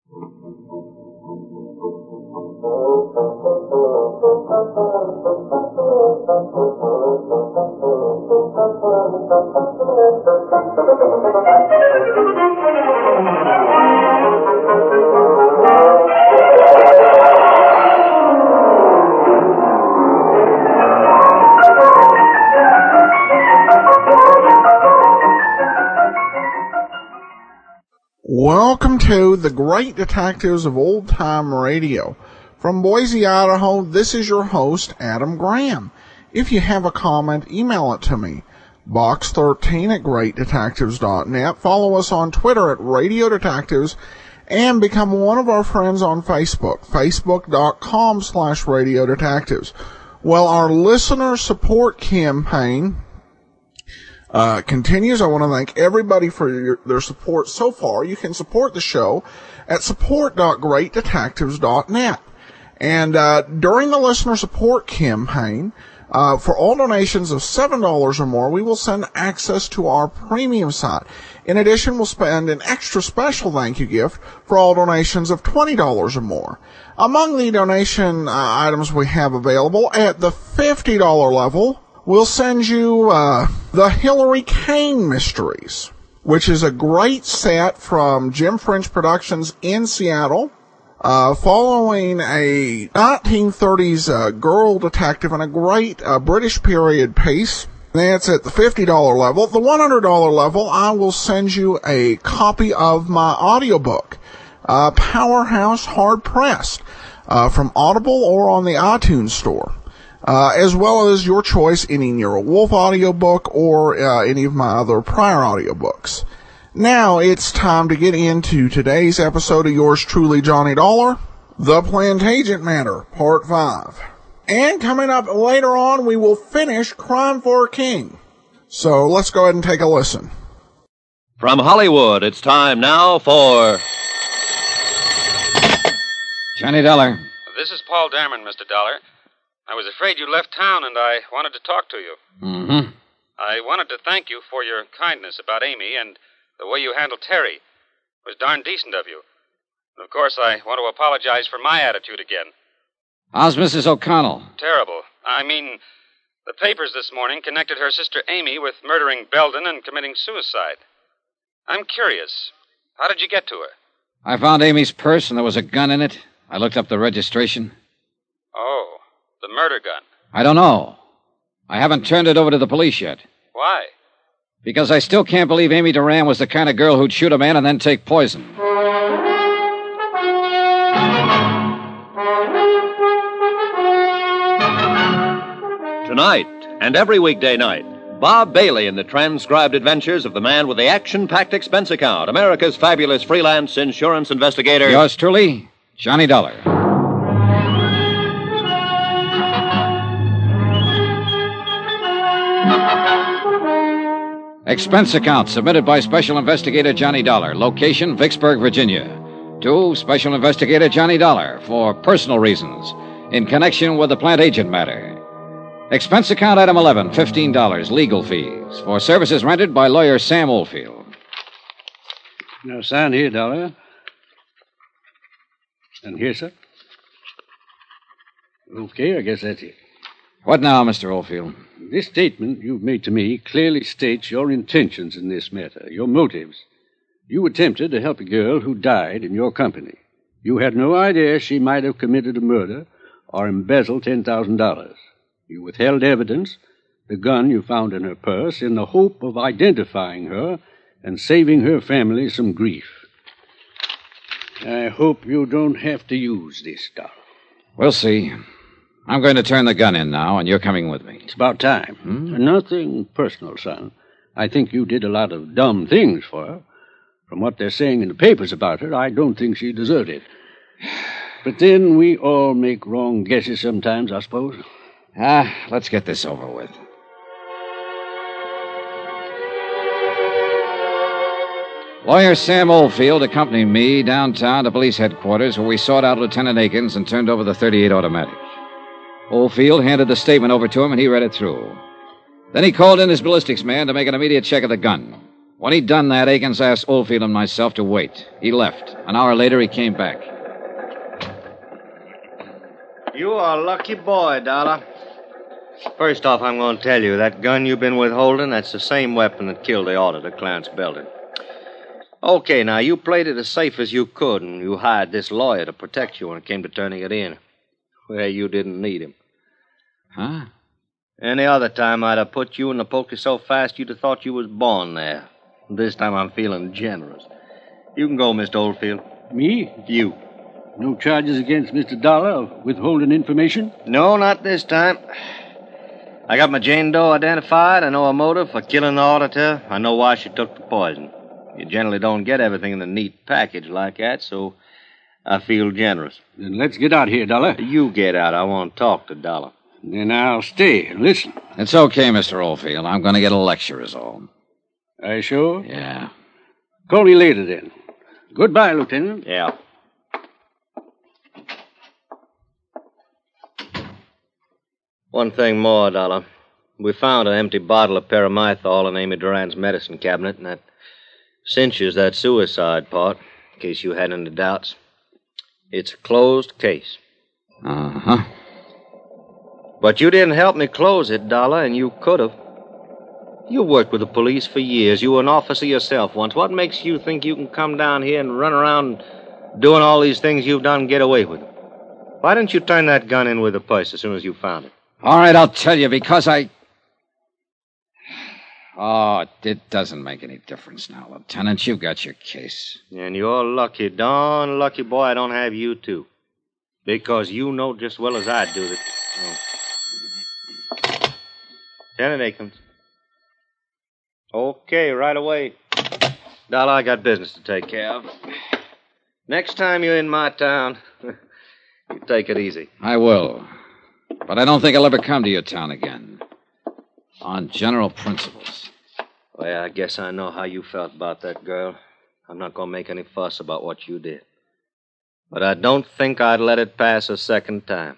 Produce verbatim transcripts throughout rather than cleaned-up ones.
Welcome to the Great Detectives of Old Time Radio. From Boise, Idaho, this is your host, Adam Graham. If you have a comment, email it to me. box thirteen at great detectives dot net. Follow us on Twitter at Radio Detectives and become one of our friends on Facebook, facebook.com slash Radio Detectives. Well, our listener support campaign Uh, continues. I want to thank everybody for your, their support so far. You can support the show at support dot great detectives dot net. And uh, during the listener support campaign, uh, for all donations of seven dollars or more, we will send access to our premium site. In addition, we'll spend an extra special thank you gift for all donations of twenty dollars or more. Among the donation uh, items we have available at the fifty dollars level, we'll send you uh, the Hillary Kane Mysteries, which is a great set from Jim French Productions in Seattle, uh, following a nineteen thirties uh, girl detective and a great uh, British period piece. That's at the fifty dollars level. At the one hundred dollars level, I will send you a copy of my audiobook, uh, Powerhouse Hard Pressed, uh, from Audible or on the iTunes Store. Uh, as well as your choice, any Nero Wolfe audiobook or uh, any of my other prior audiobooks. Now it's time to get into today's episode of yours truly, Johnny Dollar, The Plantagenet Matter, Part five. And coming up later on, we will finish Crime for a King. So let's go ahead and take a listen. From Hollywood, it's time now for... Johnny Dollar. This is Paul Dameron, Mister Dollar. I was afraid you left town, and I wanted to talk to you. Mm-hmm. I wanted to thank you for your kindness about Amy and the way you handled Terry. It was darn decent of you. And of course, I want to apologize for my attitude again. How's Missus O'Connell? Terrible. I mean, the papers this morning connected her sister Amy with murdering Belden and committing suicide. I'm curious. How did you get to her? I found Amy's purse, and there was a gun in it. I looked up the registration. Oh. The murder gun? I don't know. I haven't turned it over to the police yet. Why? Because I still can't believe Amy Duran was the kind of girl who'd shoot a man and then take poison. Tonight, and every weekday night, Bob Bailey in the transcribed adventures of the man with the action-packed expense account, America's fabulous freelance insurance investigator. Yours truly, Johnny Dollar. Expense account submitted by Special Investigator Johnny Dollar. Location, Vicksburg, Virginia. To Special Investigator Johnny Dollar for personal reasons in connection with the Plantagenet matter. Expense account item eleven, fifteen dollars, legal fees for services rendered by lawyer Sam Oldfield. Now sign here, Dollar. And here, sir. Okay, I guess that's it. What now, Mister Oldfield? This statement you've made to me clearly states your intentions in this matter, your motives. You attempted to help a girl who died in your company. You had no idea she might have committed a murder or embezzled ten thousand dollars. You withheld evidence, the gun you found in her purse, in the hope of identifying her and saving her family some grief. I hope you don't have to use this stuff. We'll see. I'm going to turn the gun in now, and you're coming with me. It's about time. Hmm? Nothing personal, son. I think you did a lot of dumb things for her. From what they're saying in the papers about her, I don't think she deserved it. But then we all make wrong guesses sometimes, I suppose. Ah, let's get this over with. Lawyer Sam Oldfield accompanied me downtown to police headquarters, where we sought out Lieutenant Akins and turned over the thirty-eight automatic. Oldfield handed the statement over to him, and he read it through. Then he called in his ballistics man to make an immediate check of the gun. When he'd done that, Akins asked Oldfield and myself to wait. He left. An hour later, he came back. You are a lucky boy, Dollar. First off, I'm going to tell you, that gun you've been withholding, that's the same weapon that killed the auditor, Clarence Belden. Okay, now, you played it as safe as you could, and you hired this lawyer to protect you when it came to turning it in. Well, you didn't need him. Huh? Any other time, I'd have put you in the poker so fast you'd have thought you was born there. This time I'm feeling generous. You can go, Mister Oldfield. Me? You. No charges against Mister Dollar of withholding information? No, not this time. I got my Jane Doe identified. I know her motive for killing the auditor. I know why she took the poison. You generally don't get everything in a neat package like that, so I feel generous. Then let's get out of here, Dollar. You get out. I want to talk to Dollar. Then I'll stay and listen. It's okay, Mister Oldfield. I'm going to get a lecture is all. Are you sure? Yeah. Call me later, then. Goodbye, Lieutenant. Yeah. One thing more, Dollar. We found an empty bottle of paramythol in Amy Duran's medicine cabinet, and that cinches that suicide part, in case you had any doubts. It's a closed case. Uh-huh. But you didn't help me close it, Dollar, and you could have. You worked with the police for years. You were an officer yourself once. What makes you think you can come down here and run around doing all these things you've done and get away with them? Why didn't you turn that gun in with the purse as soon as you found it? All right, I'll tell you, because I... Oh, it doesn't make any difference now, Lieutenant. You've got your case. And you're lucky, darn lucky boy I don't have you, too. Because you know just as well as I do that... Oh. Lieutenant Akins. Okay, right away. Dollar, I got business to take care of. Next time you're in my town, you take it easy. I will. But I don't think I'll ever come to your town again. On general principles. Well, I guess I know how you felt about that girl. I'm not going to make any fuss about what you did. But I don't think I'd let it pass a second time.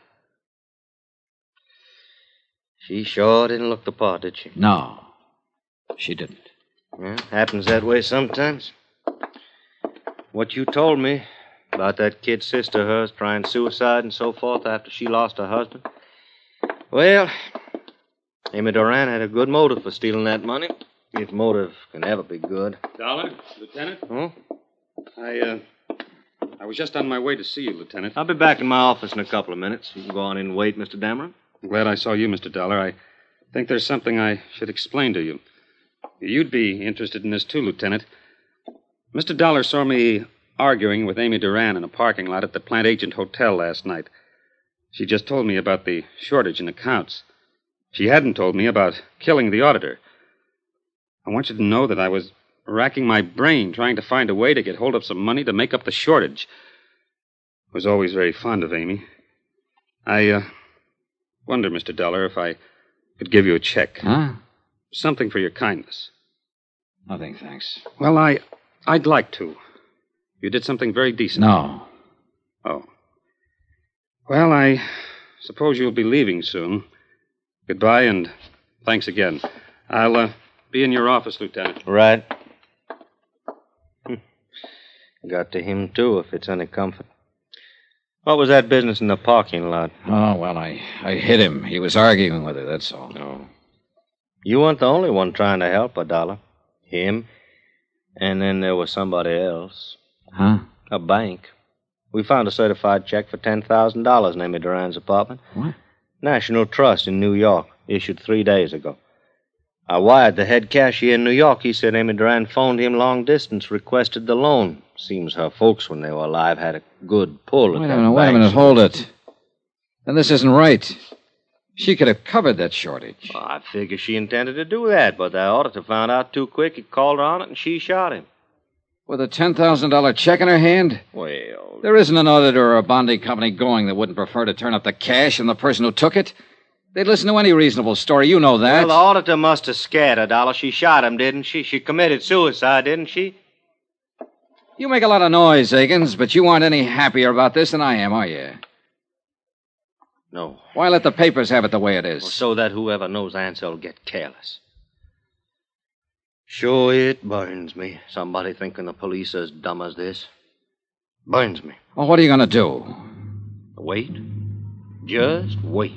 She sure didn't look the part, did she? No. She didn't. Yeah, happens that way sometimes. What you told me about that kid sister of hers trying suicide and so forth after she lost her husband. Well, Amy Duran had a good motive for stealing that money. If motive can ever be good. Dollar, Lieutenant? Huh? I, uh, I was just on my way to see you, Lieutenant. I'll be back in my office in a couple of minutes. You can go on in and wait, Mister Dameron. I'm glad I saw you, Mister Dollar. I think there's something I should explain to you. You'd be interested in this, too, Lieutenant. Mister Dollar saw me arguing with Amy Duran in a parking lot at the Plant Agent Hotel last night. She just told me about the shortage in accounts. She hadn't told me about killing the auditor. I want you to know that I was racking my brain trying to find a way to get hold of some money to make up the shortage. I was always very fond of Amy. I, uh, wonder, Mister Dollar, if I could give you a check. Huh? Something for your kindness. Nothing, thanks. Well, I, I'd like to. You did something very decent. No. Oh. Well, I suppose you'll be leaving soon. Goodbye, and thanks again. I'll uh, be in your office, Lieutenant. Right. Got to him, too, if it's any comfort. What was that business in the parking lot? Oh, well, I, I hit him. He was arguing with her, that's all. No. You weren't the only one trying to help her, Dollar. Him. And then there was somebody else. Huh? A bank. We found a certified check for ten thousand dollars in Amy Duran's apartment. What? National Trust in New York, issued three days ago. I wired the head cashier in New York. He said Amy Duran phoned him long distance, requested the loan. Seems her folks, when they were alive, had a good pull at Wait that a minute, wait a bank. minute, hold it. Then this isn't right. She could have covered that shortage. Well, I figure she intended to do that, but the auditor found out too quick. He called her on it, and she shot him. With a ten thousand dollars check in her hand? Well... There isn't an auditor or a bonding company going that wouldn't prefer to turn up the cash and the person who took it. They'd listen to any reasonable story. You know that. Well, the auditor must have scared her, Dollar. She shot him, didn't she? She committed suicide, didn't she? You make a lot of noise, Akins, but you aren't any happier about this than I am, are you? No. Why let the papers have it the way it is? Well, so that whoever knows the answer will get careless. Sure, it burns me. Somebody thinking the police as dumb as this. Burns me. Well, what are you going to do? Wait. Just wait.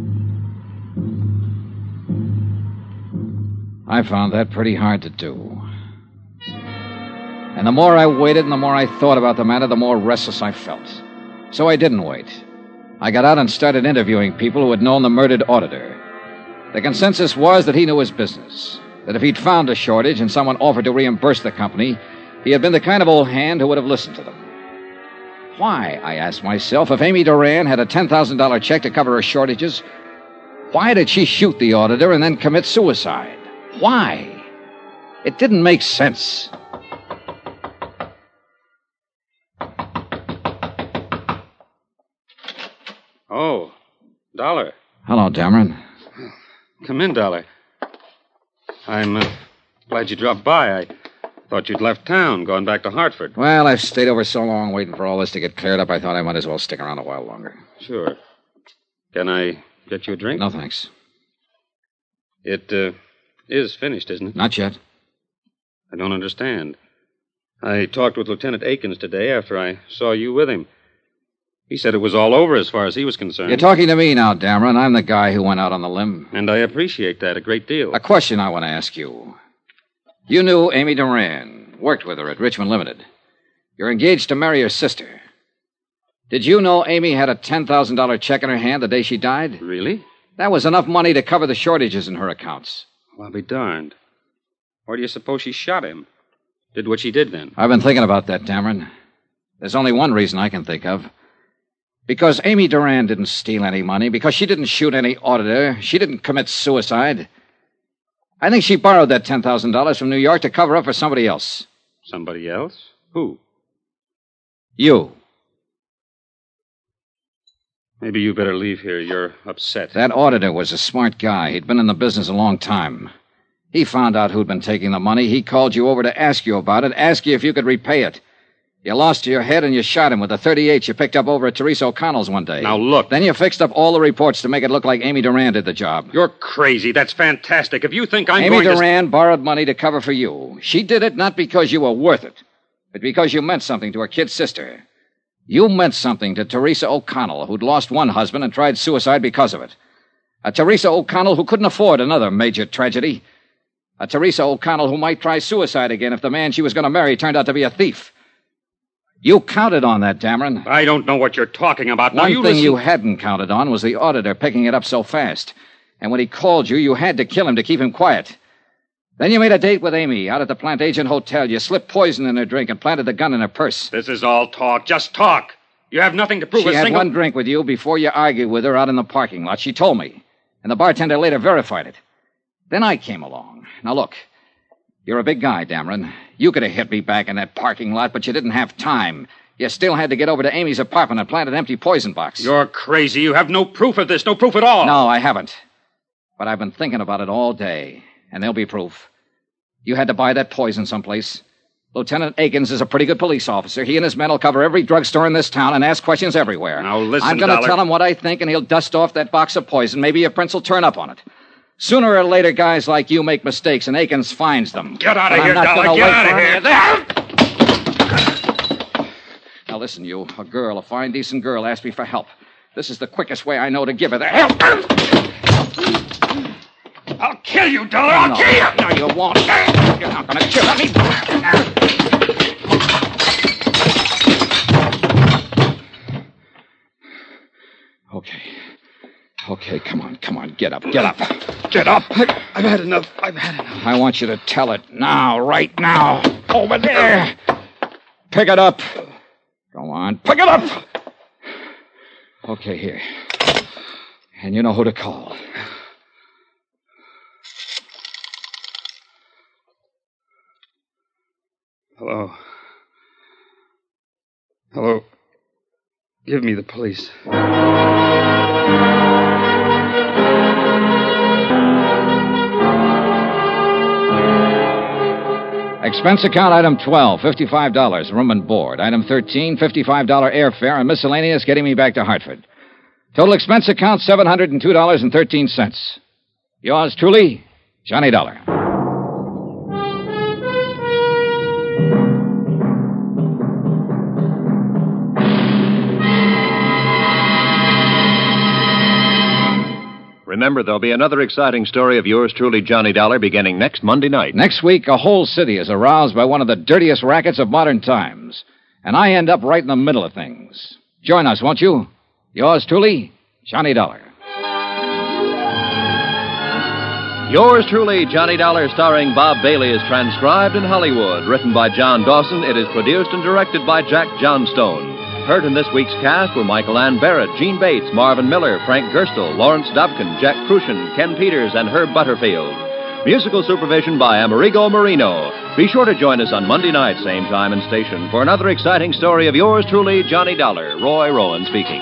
I found that pretty hard to do. And the more I waited and the more I thought about the matter, the more restless I felt. So I didn't wait. I got out and started interviewing people who had known the murdered auditor. The consensus was that he knew his business, that if he'd found a shortage and someone offered to reimburse the company, he had been the kind of old hand who would have listened to them. Why, I asked myself, if Amy Duran had a ten thousand dollars check to cover her shortages, why did she shoot the auditor and then commit suicide? Why? It didn't make sense. Oh, Dollar. Hello, Dameron. Come in, Dollar. I'm uh, glad you dropped by. I thought you'd left town, gone back to Hartford. Well, I've stayed over so long waiting for all this to get cleared up, I thought I might as well stick around a while longer. Sure. Can I get you a drink? No, thanks. It uh, is finished, isn't it? Not yet. I don't understand. I talked with Lieutenant Akins today after I saw you with him. He said it was all over as far as he was concerned. You're talking to me now, Dameron. I'm the guy who went out on the limb. And I appreciate that a great deal. A question I want to ask you. You knew Amy Duran, worked with her at Richmond Limited. You're engaged to marry her sister. Did you know Amy had a ten thousand dollars check in her hand the day she died? Really? That was enough money to cover the shortages in her accounts. Well, I'll be darned. Why do you suppose she shot him? Did what she did then? I've been thinking about that, Dameron. There's only one reason I can think of. Because Amy Duran didn't steal any money, because she didn't shoot any auditor, she didn't commit suicide. I think she borrowed that ten thousand dollars from New York to cover up for somebody else. Somebody else? Who? You. Maybe you better leave here. You're upset. That auditor was a smart guy. He'd been in the business a long time. He found out who'd been taking the money. He called you over to ask you about it, ask you if you could repay it. You lost your head and you shot him with the thirty-eight you picked up over at Teresa O'Connell's one day. Now, look. Then you fixed up all the reports to make it look like Amy Duran did the job. You're crazy. That's fantastic. If you think I'm Amy going to... Amy Duran borrowed money to cover for you. She did it not because you were worth it, but because you meant something to her kid sister. You meant something to Teresa O'Connell, who'd lost one husband and tried suicide because of it. A Teresa O'Connell who couldn't afford another major tragedy. A Teresa O'Connell who might try suicide again if the man she was going to marry turned out to be a thief. You counted on that, Dameron. I don't know what you're talking about. Now, One you thing listen... you hadn't counted on was the auditor picking it up so fast. And when he called you, you had to kill him to keep him quiet. Then you made a date with Amy out at the Plantation Hotel. You slipped poison in her drink and planted the gun in her purse. This is all talk. Just talk. You have nothing to prove She a had single... one drink with you before you argued with her out in the parking lot. She told me. And the bartender later verified it. Then I came along. Now, look. You're a big guy, Dameron. You could have hit me back in that parking lot, but you didn't have time. You still had to get over to Amy's apartment and plant an empty poison box. You're crazy. You have no proof of this. No proof at all. No, I haven't. But I've been thinking about it all day. And there'll be proof. You had to buy that poison someplace. Lieutenant Akins is a pretty good police officer. He and his men will cover every drugstore in this town and ask questions everywhere. Now, listen, I'm going to Dollar. tell him what I think, and he'll dust off that box of poison. Maybe your prince will turn up on it. Sooner or later, guys like you make mistakes, and Akins finds them. Get out of But here, I'm not Dollar. gonna Get wait out of for here. any that. Now, listen, you. A girl, a fine, decent girl, asked me for help. This is the quickest way I know to give her the help. I'll kill you, Dollar. I'll no, kill you. No, you won't. You're not going to kill me. Okay. Okay, come on, come on. Get up, get up. Get up. I've, I've had enough. I've had enough. I want you to tell it now, right now. Over there. Pick it up. Go on, pick it up. Okay, here. And you know who to call. Hello. Hello. Give me the police. Expense account item twelve, fifty-five dollars, room and board. Item thirteen, fifty-five dollars airfare and miscellaneous getting me back to Hartford. Total expense account, seven hundred two dollars and thirteen cents. Yours truly, Johnny Dollar. Remember, there'll be another exciting story of yours truly, Johnny Dollar, beginning next Monday night. Next week, a whole city is aroused by one of the dirtiest rackets of modern times. And I end up right in the middle of things. Join us, won't you? Yours truly, Johnny Dollar. Yours truly, Johnny Dollar, starring Bob Bailey, is transcribed in Hollywood. Written by John Dawson, it is produced and directed by Jack Johnstone. Heard in this week's cast were Michael Ann Barrett, Gene Bates, Marvin Miller, Frank Gerstle, Lawrence Dobkin, Jack Crucian, Ken Peters, and Herb Butterfield. Musical supervision by Amerigo Marino. Be sure to join us on Monday night, same time and station, for another exciting story of yours truly, Johnny Dollar. Roy Rowan speaking.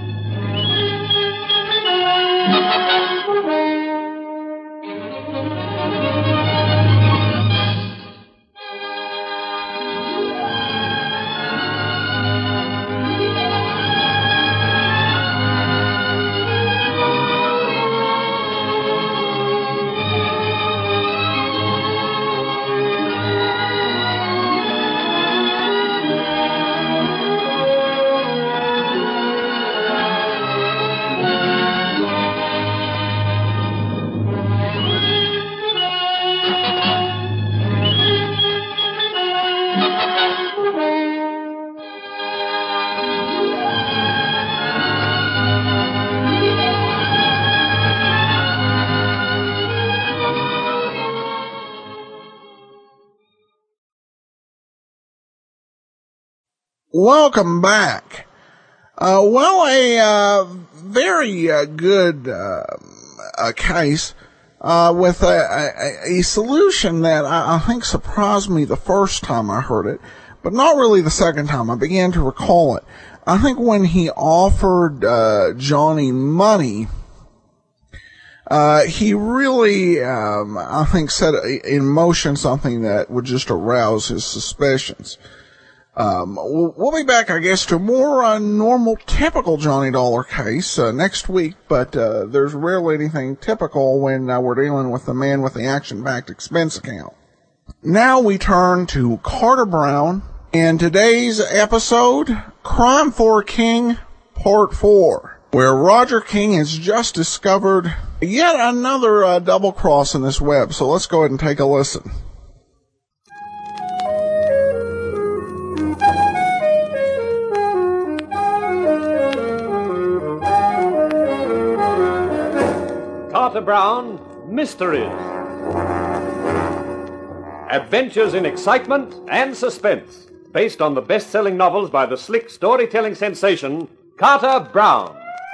Welcome back. Uh, well, a uh, very uh, good uh, a case uh, with a, a, a solution that I, I think surprised me the first time I heard it, but not really the second time. I began to recall it. I think when he offered uh, Johnny money, uh, he really, um, I think, set in motion something that would just arouse his suspicions. Um, we'll, we'll be back, I guess, to a more uh, normal, typical Johnny Dollar case uh, next week, but uh, there's rarely anything typical when uh, we're dealing with the man with the action-packed expense account. Now we turn to Carter Brown, and today's episode, Crime for King, Part four, where Roger King has just discovered yet another uh, double cross in this web, so let's go ahead and take a listen. Carter Brown, Mysteries. Adventures in excitement and suspense, based on the best-selling novels by the slick storytelling sensation, Carter Brown.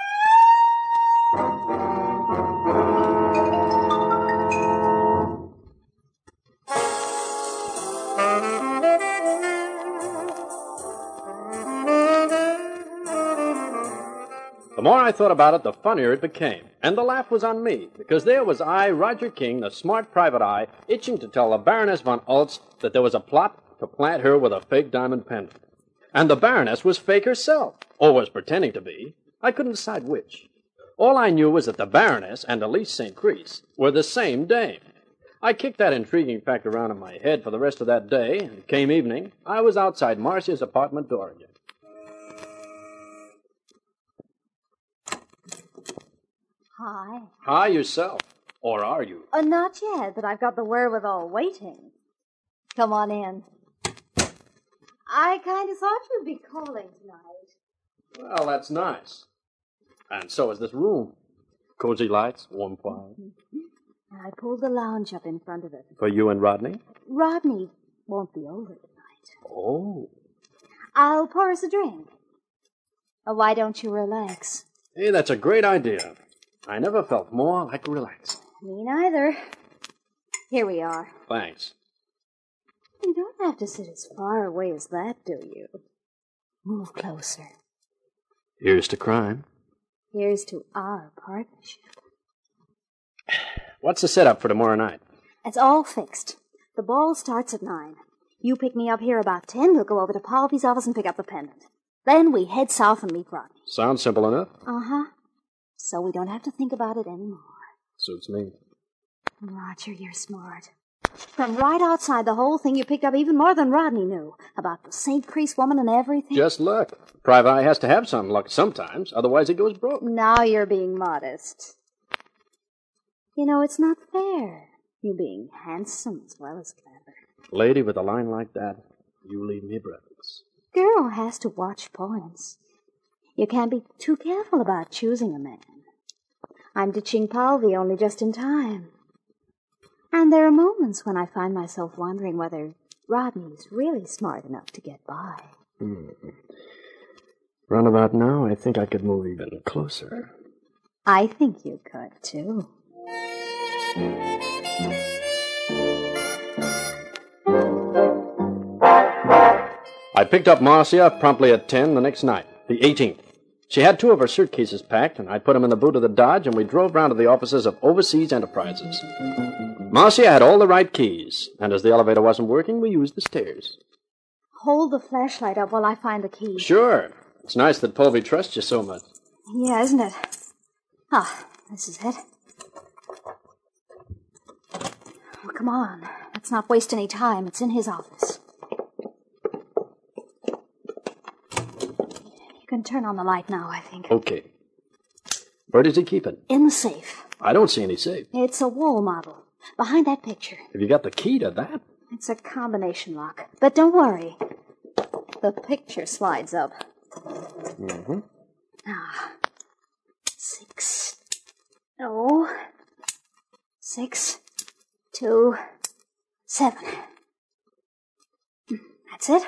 The more I thought about it, the funnier it became. And the laugh was on me, because there was I, Roger King, the smart private eye, itching to tell the Baroness von Ultz that there was a plot to plant her with a fake diamond pendant. And the Baroness was fake herself, or was pretending to be. I couldn't decide which. All I knew was that the Baroness and Elise Saint Chris were the same dame. I kicked that intriguing fact around in my head for the rest of that day, and came evening, I was outside Marcia's apartment door again. Hi. Hi yourself. Or are you? Uh, not yet, but I've got the wherewithal waiting. Come on in. I kind of thought you'd be calling tonight. Well, that's nice. And so is this room. Cozy lights, warm fire. I pulled the lounge up in front of it. For you and Rodney? Rodney won't be over tonight. Oh. I'll pour us a drink. Uh, why don't you relax? Hey, that's a great idea. I never felt more like relaxing. Me neither. Here we are. Thanks. You don't have to sit as far away as that, do you? Move closer. Here's to crime. Here's to our partnership. What's the setup for tomorrow night? It's all fixed. The ball starts at nine. You pick me up here about ten. We'll go over to Polvy's office and pick up the pendant. Then we head south and meet Rodney. Sounds simple enough. Uh-huh. So we don't have to think about it anymore. Suits me. Roger, you're smart. From right outside the whole thing, you picked up even more than Rodney knew. About the Saint Chris woman and everything. Just luck. Private eye has to have some luck sometimes, otherwise it goes broke. Now you're being modest. You know, it's not fair. You being handsome as well as clever. Lady, with a line like that, you leave me breathless. Girl has to watch points. You can't be too careful about choosing a man. I'm ditching Palvy only just in time. And there are moments when I find myself wondering whether Rodney's really smart enough to get by. Hmm. Round about now, I think I could move even closer. I think you could, too. I picked up Marcia promptly at ten the next night, the eighteenth. She had two of her suitcases packed, and I put them in the boot of the Dodge, and we drove round to the offices of Overseas Enterprises. Marcia had all the right keys, and as the elevator wasn't working, we used the stairs. Hold the flashlight up while I find the key. Sure. It's nice that Povey trusts you so much. Yeah, isn't it? Ah, this is it. Oh, come on. Let's not waste any time. It's in his office. You can turn on the light now, I think. Okay. Where does he keep it? In the safe. I don't see any safe. It's a wall model. Behind that picture. Have you got the key to that? It's a combination lock. But don't worry. The picture slides up. Mm-hmm. Ah. Six. Oh. Six. Two. Seven. That's it.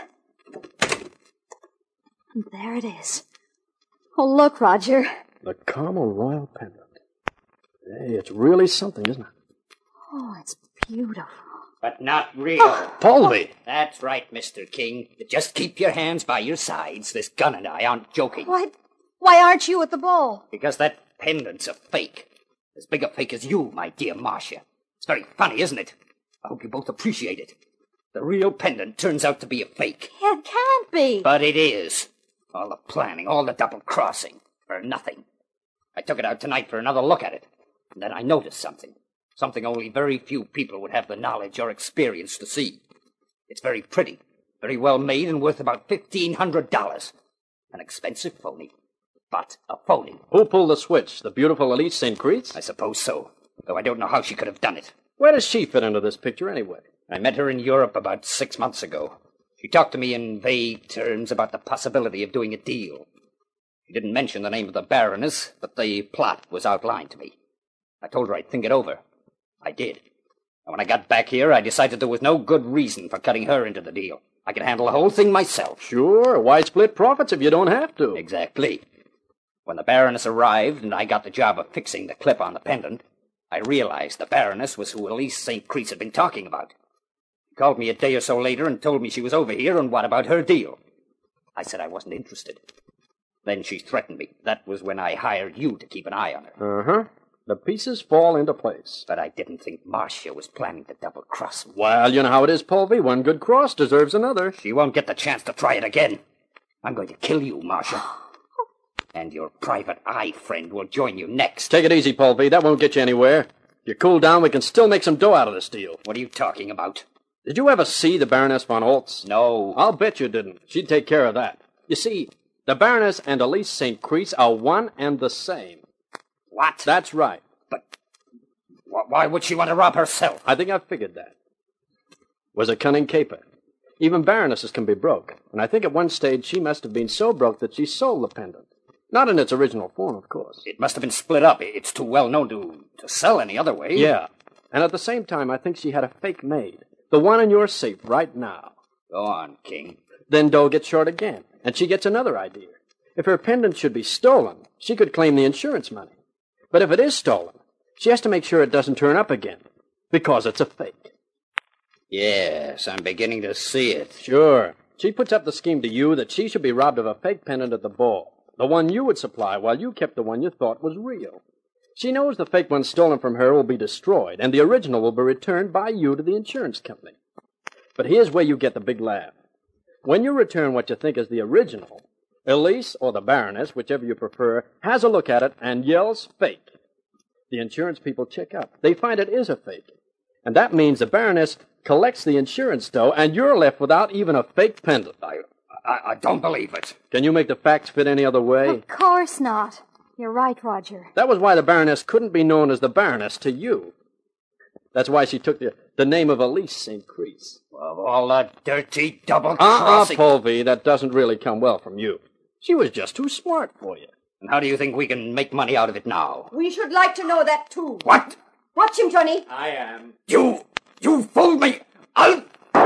And there it is. Oh, look, Roger. The Carmel Royal pendant. Hey, it's really something, isn't it? Oh, it's beautiful. But not real. Oh. Polby! That's right, Mister King. Just keep your hands by your sides. This gun and I aren't joking. Why, why aren't you at the ball? Because that pendant's a fake. As big a fake as you, my dear Marcia. It's very funny, isn't it? I hope you both appreciate it. The real pendant turns out to be a fake. It can't be. But it is. All the planning, all the double-crossing, for nothing. I took it out tonight for another look at it, and then I noticed something. Something only very few people would have the knowledge or experience to see. It's very pretty, very well made, and worth about fifteen hundred dollars. An expensive phony, but a phony. Who pulled the switch? The beautiful Elise Saint Creets? I suppose so, though I don't know how she could have done it. Where does she fit into this picture anyway? I met her in Europe about six months ago. She talked to me in vague terms about the possibility of doing a deal. She didn't mention the name of the Baroness, but the plot was outlined to me. I told her I'd think it over. I did. And when I got back here, I decided there was no good reason for cutting her into the deal. I could handle the whole thing myself. Sure. Why split profits if you don't have to? Exactly. When the Baroness arrived and I got the job of fixing the clip on the pendant, I realized the Baroness was who Elise Saint Creets had been talking about. She called me a day or so later and told me she was over here and what about her deal. I said I wasn't interested. Then she threatened me. That was when I hired you to keep an eye on her. Uh-huh. The pieces fall into place. But I didn't think Marcia was planning to double-cross me. Well, you know how it is, Polby. One good cross deserves another. She won't get the chance to try it again. I'm going to kill you, Marcia. And your private eye friend will join you next. Take it easy, Polby. That won't get you anywhere. If you cool down, we can still make some dough out of this deal. What are you talking about? Did you ever see the Baroness von Oltz? No. I'll bet you didn't. She'd take care of that. You see, the Baroness and Elise Saint Creets are one and the same. What? That's right. But wh- why would she want to rob herself? I think I've figured that. Was a cunning caper. Even baronesses can be broke, and I think at one stage she must have been so broke that she sold the pendant. Not in its original form, of course. It must have been split up. It's too well known to, to sell any other way. Yeah, and at the same time I think she had a fake made. The one in your safe right now. Go on, King. Then Doe gets short again, and she gets another idea. If her pendant should be stolen, she could claim the insurance money. But if it is stolen, she has to make sure it doesn't turn up again, because it's a fake. Yes, I'm beginning to see it. Sure. She puts up the scheme to you that she should be robbed of a fake pendant at the ball, the one you would supply while you kept the one you thought was real. She knows the fake one stolen from her will be destroyed, and the original will be returned by you to the insurance company. But here's where you get the big laugh. When you return what you think is the original, Elise, or the Baroness, whichever you prefer, has a look at it and yells fake. The insurance people check up. They find it is a fake. And that means the Baroness collects the insurance dough, and you're left without even a fake pendant. I, I, I don't believe it. Can you make the facts fit any other way? Of course not. You're right, Roger. That was why the Baroness couldn't be known as the Baroness to you. That's why she took the, the name of Elise Saint Chris. Of all that dirty double Uh-uh, crossing. Polvy, that doesn't really come well from you. She was just too smart for you. And how do you think we can make money out of it now? We should like to know that, too. What? Watch him, Johnny. I am. You, you fooled me. I'll...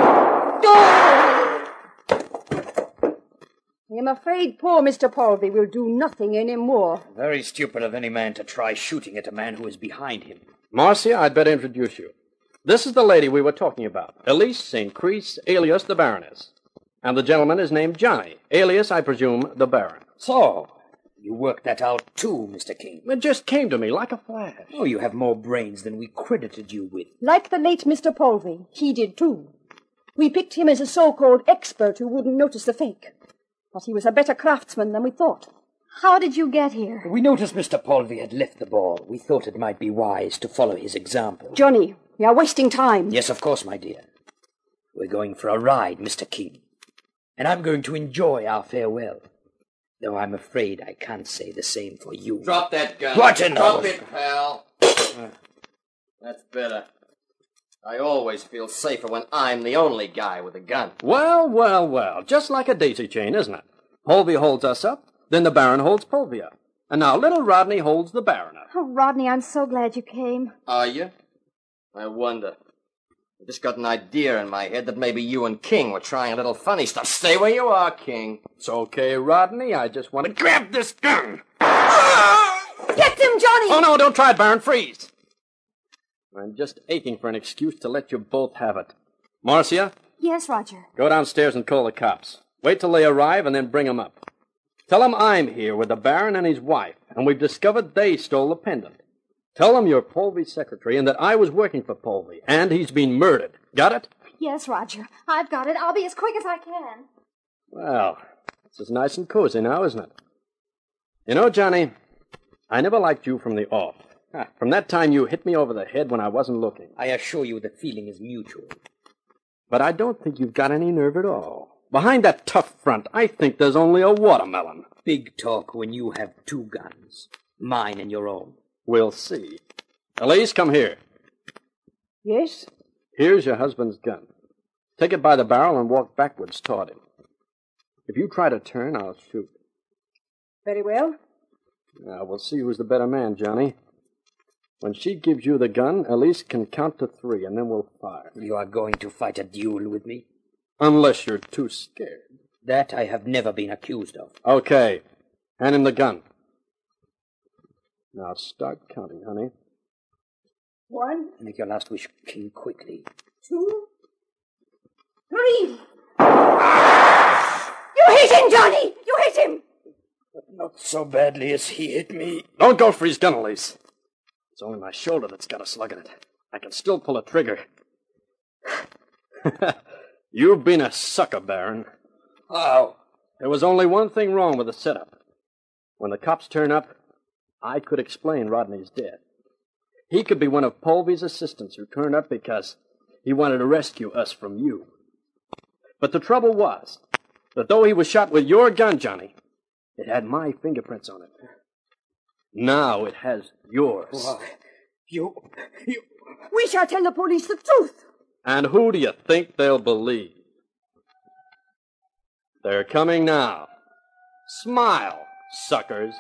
I'm afraid poor Mister Polby will do nothing any more. Very stupid of any man to try shooting at a man who is behind him. Marcia, I'd better introduce you. This is the lady we were talking about, Elise Saint Chris, alias the Baroness. And the gentleman is named Johnny, alias, I presume, the Baron. So, you worked that out too, Mister King. It just came to me like a flash. Oh, you have more brains than we credited you with. Like the late Mister Polby, he did too. We picked him as a so-called expert who wouldn't notice the fake. But he was a better craftsman than we thought. How did you get here? We noticed Mister Polby had left the ball. We thought it might be wise to follow his example. Johnny, we are wasting time. Yes, of course, my dear. We're going for a ride, Mister King. And I'm going to enjoy our farewell. Though I'm afraid I can't say the same for you. Drop that gun. What in the... Drop it, pal. That's better. I always feel safer when I'm the only guy with a gun. Well, well, well. Just like a daisy chain, isn't it? Polvy holds us up, then the Baron holds Polvy up. And now little Rodney holds the Baron up. Oh, Rodney, I'm so glad you came. Are you? I wonder. I just got an idea in my head that maybe you and King were trying a little funny stuff. Stay where you are, King. It's okay, Rodney. I just want to grab this gun. Get him, Johnny! Oh, no, don't try it, Baron. Freeze. I'm just aching for an excuse to let you both have it. Marcia, Yes, Roger. go downstairs and call the cops. Wait till they arrive and then bring them up. Tell them I'm here with the Baron and his wife, and we've discovered they stole the pendant. Tell them you're Polvy's secretary and that I was working for Polvy, and he's been murdered. Got it? Yes, Roger. I've got it. I'll be as quick as I can. Well, this is nice and cozy now, isn't it? You know, Johnny, I never liked you from the off. From that time you hit me over the head when I wasn't looking. I assure you the feeling is mutual. But I don't think you've got any nerve at all. Behind that tough front, I think there's only a watermelon. Big talk when you have two guns. Mine and your own. We'll see. Elise, come here. Yes? Here's your husband's gun. Take it by the barrel and walk backwards toward him. If you try to turn, I'll shoot. Very well. Now, we'll see who's the better man, Johnny. When she gives you the gun, Elise can count to three, and then we'll fire. You are going to fight a duel with me? Unless you're too scared. That I have never been accused of. Okay. Hand him the gun. Now start counting, honey. One, Make your last wish, King, quickly. two, three. You hit him, Johnny! You hit him! But not so badly as he hit me. Don't go for his gun, Elise. It's only my shoulder that's got a slug in it. I can still pull a trigger. You've been a sucker, Baron. How? There was only one thing wrong with the setup. When the cops turn up, I could explain Rodney's death. He could be one of Polvy's assistants who turned up because he wanted to rescue us from you. But the trouble was that though he was shot with your gun, Johnny, it had my fingerprints on it. Now it has yours. Why, you... you... We shall tell the police the truth. And who do you think they'll believe? They're coming now. Smile, suckers.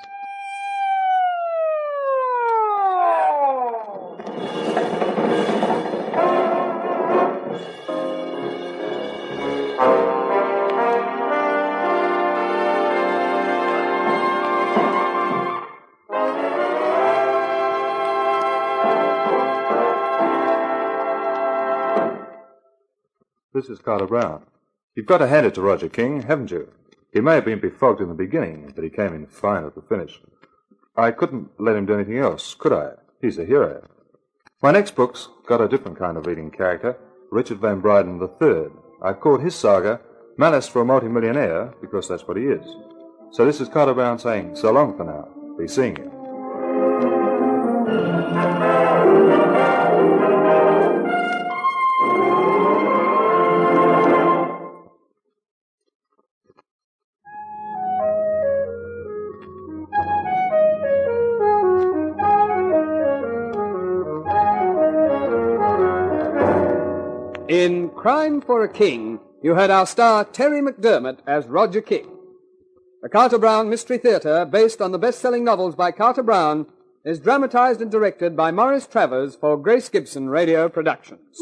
This is Carter Brown. You've got to hand it to Roger King, haven't you? He may have been befogged in the beginning, but he came in fine at the finish. I couldn't let him do anything else, could I? He's a hero. My next book's got a different kind of leading character, Richard Van Bryden the Third. I've called his saga Malice for a Multimillionaire because that's what he is. So this is Carter Brown saying so long for now. Be seeing you. In Crime for a King, you heard our star Terry McDermott as Roger King. The Carter Brown Mystery Theater, based on the best-selling novels by Carter Brown, is dramatized and directed by Morris Travers for Grace Gibson Radio Productions.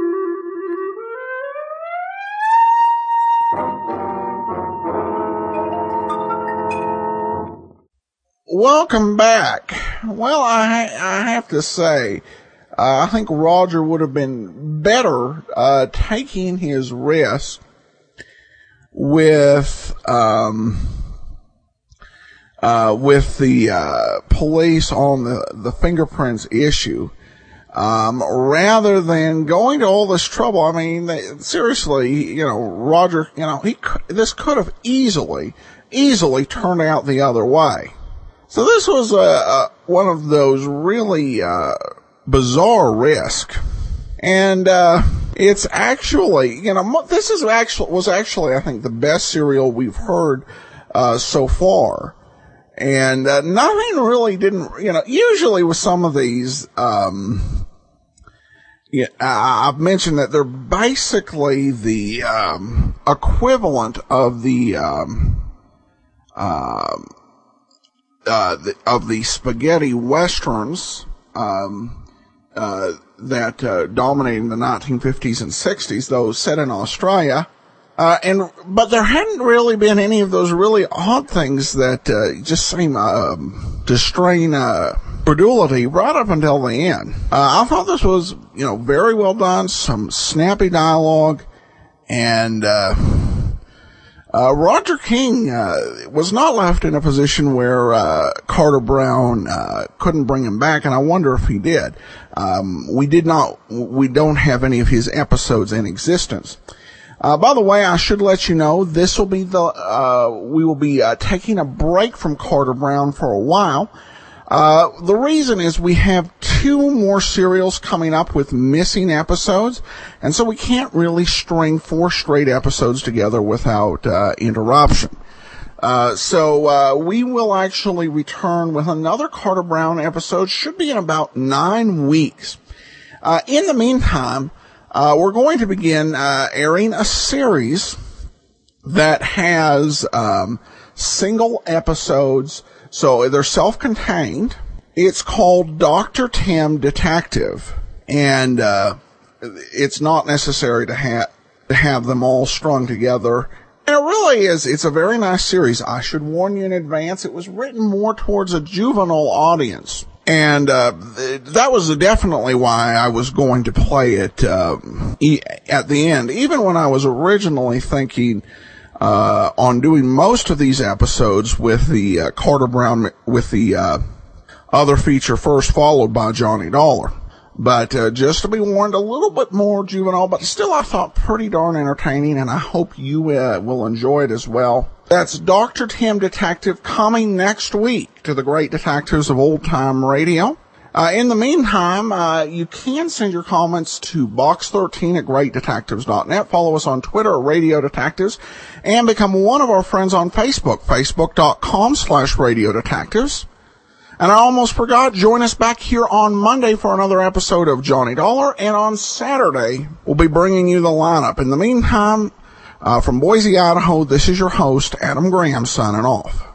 Welcome back. Well, I I have to say, uh, I think Roger would have been better uh, taking his risk with um, uh, with the uh, police on the, the fingerprints issue, um, rather than going to all this trouble. I mean, they, seriously, you know, Roger, you know, he this could have easily, easily turned out the other way. So this was uh, uh, one of those really uh, bizarre risks, and uh, it's actually, you know, this is actually was actually I think the best serial we've heard uh, so far, and uh, nothing really didn't, you know, usually with some of these, um, yeah, I, I've mentioned that they're basically the um, equivalent of the. Um, um, Uh, the, of the spaghetti westerns um, uh, that uh, dominated in the nineteen fifties and sixties, those set in Australia, uh, and but there hadn't really been any of those really odd things that uh, just seem um, to strain uh, credulity right up until the end. Uh, I thought this was, you know, very well done, some snappy dialogue, and. Uh, Uh, Roger King, uh, was not left in a position where, uh, Carter Brown, uh, couldn't bring him back, and I wonder if he did. Um, we did not, we don't have any of his episodes in existence. Uh, by the way, I should let you know, this will be the, uh, we will be, uh, taking a break from Carter Brown for a while. Uh, the reason is we have two more serials coming up with missing episodes, and so we can't really string four straight episodes together without, uh, interruption. Uh, so, uh, we will actually return with another Carter Brown episode, should be in about nine weeks. Uh, in the meantime, uh, we're going to begin, uh, airing a series that has, um, single episodes. So they're self-contained. It's called Doctor Tim Detective, and uh, it's not necessary to have to have them all strung together. And it really is. It's a very nice series. I should warn you in advance. It was written more towards a juvenile audience, and uh, th- that was definitely why I was going to play it uh, e- at the end, even when I was originally thinking. Uh, on doing most of these episodes with the uh, Carter Brown, with the uh, other feature first, followed by Johnny Dollar. But uh, just to be warned, a little bit more juvenile, but still I thought pretty darn entertaining, and I hope you uh, will enjoy it as well. That's Doctor Tim Detective, coming next week to the Great Detectives of Old Time Radio. Uh, in the meantime, uh, you can send your comments to box thirteen at great detectives dot net. Follow us on Twitter at Radio Detectives, and become one of our friends on Facebook, facebook.com slash Radio Detectives. And I almost forgot, join us back here on Monday for another episode of Johnny Dollar, and on Saturday, we'll be bringing you the lineup. In the meantime, uh, from Boise, Idaho, this is your host, Adam Graham, signing off.